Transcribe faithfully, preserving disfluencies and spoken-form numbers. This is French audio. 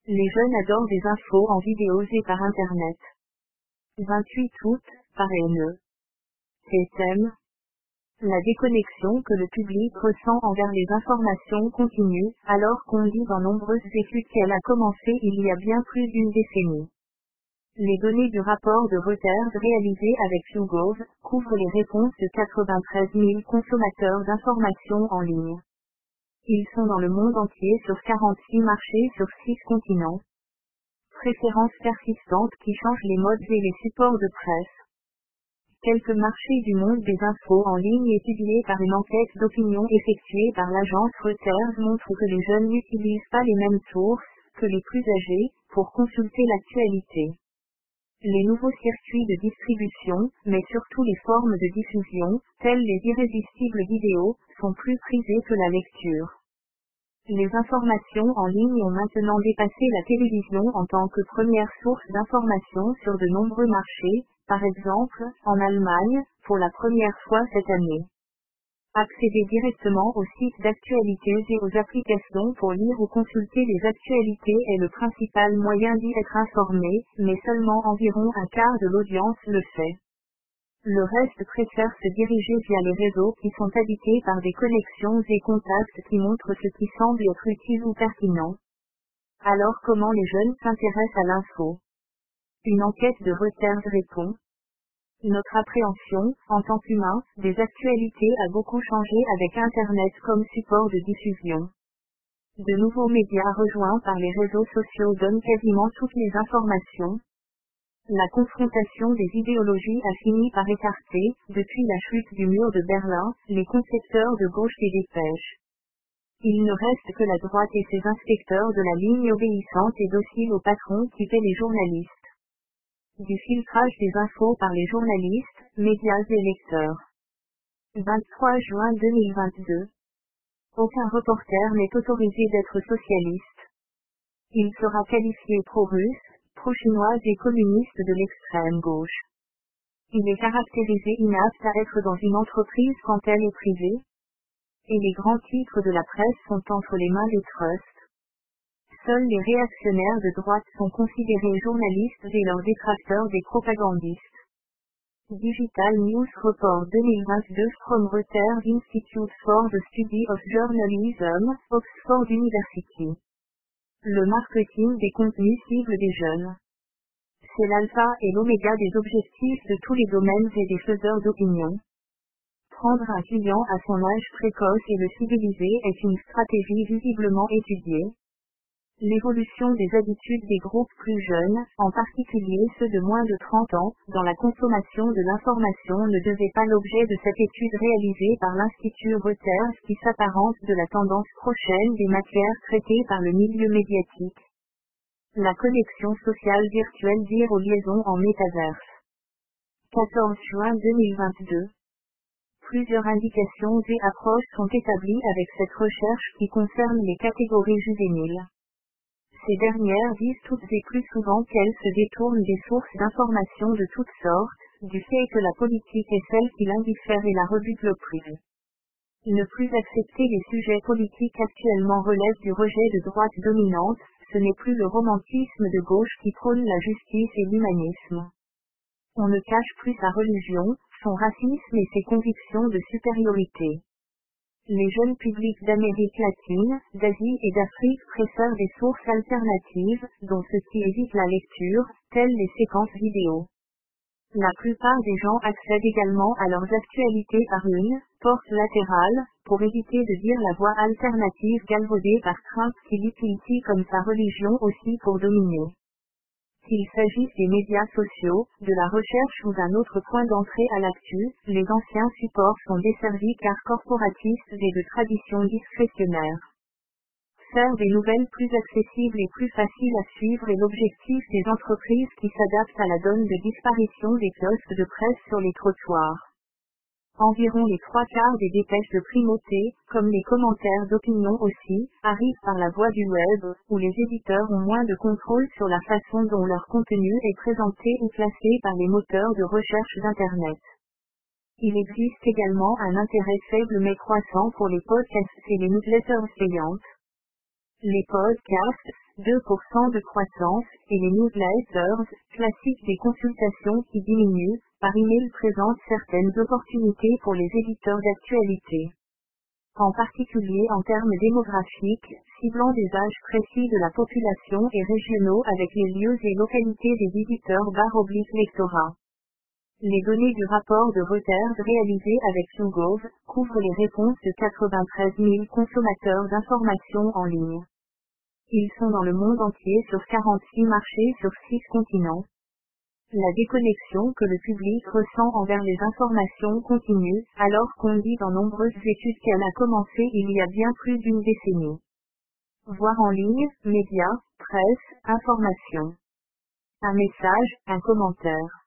Les jeunes adorent des infos en vidéo et par Internet. vingt-huit août, par N E. Thème. La déconnexion que le public ressent envers les informations continue, alors qu'on dit dans nombreuses études qu'elle a commencé il y a bien plus d'une décennie. Les données du rapport de Reuters réalisé avec YouGov couvrent les réponses de quatre-vingt-treize mille consommateurs d'informations en ligne. Ils sont dans le monde entier sur quarante-six marchés sur six continents. Préférences persistantes qui changent les modes et les supports de presse. Quelques marchés du monde des infos en ligne étudiés par une enquête d'opinion effectuée par l'agence Reuters montrent que les jeunes n'utilisent pas les mêmes sources que les plus âgés pour consulter l'actualité. Les nouveaux circuits de distribution, mais surtout les formes de diffusion, telles les irrésistibles vidéos, sont plus prisés que la lecture. Les informations en ligne ont maintenant dépassé la télévision en tant que première source d'information sur de nombreux marchés, par exemple, en Allemagne, pour la première fois cette année. Accéder directement aux sites d'actualité et aux applications pour lire ou consulter les actualités est le principal moyen d'y être informé, mais seulement environ un quart de l'audience le fait. Le reste préfère se diriger via les réseaux qui sont habités par des connexions et contacts qui montrent ce qui semble être utile ou pertinent. Alors comment les jeunes s'intéressent à l'info? Une enquête de Reuters répond. Notre appréhension, en tant qu'humain, des actualités a beaucoup changé avec Internet comme support de diffusion. De nouveaux médias rejoints par les réseaux sociaux donnent quasiment toutes les informations. La confrontation des idéologies a fini par écarter, depuis la chute du mur de Berlin, les concepteurs de gauche des dépêches. Il ne reste que la droite et ses inspecteurs de la ligne obéissante et docile aux patrons qui paient les journalistes. Du filtrage des infos par les journalistes, médias et lecteurs. vingt-trois juin deux mille vingt-deux. Aucun reporter n'est autorisé d'être socialiste. Il sera qualifié pro-russe, pro-chinois et communiste de l'extrême gauche. Il est caractérisé inapte à être dans une entreprise quand elle est privée. Et les grands titres de la presse sont entre les mains des trusts. Seuls les réactionnaires de droite sont considérés journalistes et leurs détracteurs des propagandistes. Digital News Report deux mille vingt-deux from Reuters Institute for the Study of Journalism, Oxford University. Le marketing des contenus cibles des jeunes. C'est l'alpha et l'oméga des objectifs de tous les domaines et des faiseurs d'opinion. Prendre un client à son âge précoce et le fidéliser est une stratégie visiblement étudiée. L'évolution des habitudes des groupes plus jeunes, en particulier ceux de moins de trente ans, dans la consommation de l'information ne devait pas l'objet de cette étude réalisée par l'Institut Reuters qui s'apparente de la tendance prochaine des matières traitées par le milieu médiatique. La connexion sociale virtuelle dire aux liaisons en métaverse. quatorze juin deux mille vingt-deux. Plusieurs indications et approches sont établies avec cette recherche qui concerne les catégories juvéniles. Ces dernières disent toutes et plus souvent qu'elles se détournent des sources d'informations de toutes sortes, du fait que la politique est celle qui l'indiffère et la rebute le plus. Ne plus accepter les sujets politiques actuellement relève du rejet de droite dominante, ce n'est plus le romantisme de gauche qui prône la justice et l'humanisme. On ne cache plus sa religion, son racisme et ses convictions de supériorité. Les jeunes publics d'Amérique latine, d'Asie et d'Afrique préfèrent des sources alternatives, dont ce qui évite la lecture, telles les séquences vidéo. La plupart des gens accèdent également à leurs actualités par une porte latérale, pour éviter de dire la voix alternative galvaudée par Trump qui l'utilise comme sa religion aussi pour dominer. Qu'il s'agisse des médias sociaux, de la recherche ou d'un autre point d'entrée à l'actu, les anciens supports sont desservis car corporatistes et de tradition discrétionnaire. Faire des nouvelles plus accessibles et plus faciles à suivre est l'objectif des entreprises qui s'adaptent à la donne de disparition des kiosques de presse sur les trottoirs. Environ les trois quarts des dépêches de primauté, comme les commentaires d'opinion aussi, arrivent par la voie du web, où les éditeurs ont moins de contrôle sur la façon dont leur contenu est présenté ou classé par les moteurs de recherche d'Internet. Il existe également un intérêt faible mais croissant pour les podcasts et les newsletters payantes. Les podcasts, deux pour cent de croissance, et les newsletters, classiques des consultations qui diminuent, par email présentent certaines opportunités pour les éditeurs d'actualité. En particulier en termes démographiques, ciblant des âges précis de la population et régionaux avec les lieux et localités des visiteurs barre-oblique lectorat. Les données du rapport de Reuters réalisé avec YouGov couvrent les réponses de quatre-vingt-treize mille consommateurs d'informations en ligne. Ils sont dans le monde entier sur quarante-six marchés sur six continents. La déconnexion que le public ressent envers les informations continue, alors qu'on dit dans nombreuses études qu'elle a commencé il y a bien plus d'une décennie. Voir en ligne, médias, presse, information. Un message, un commentaire.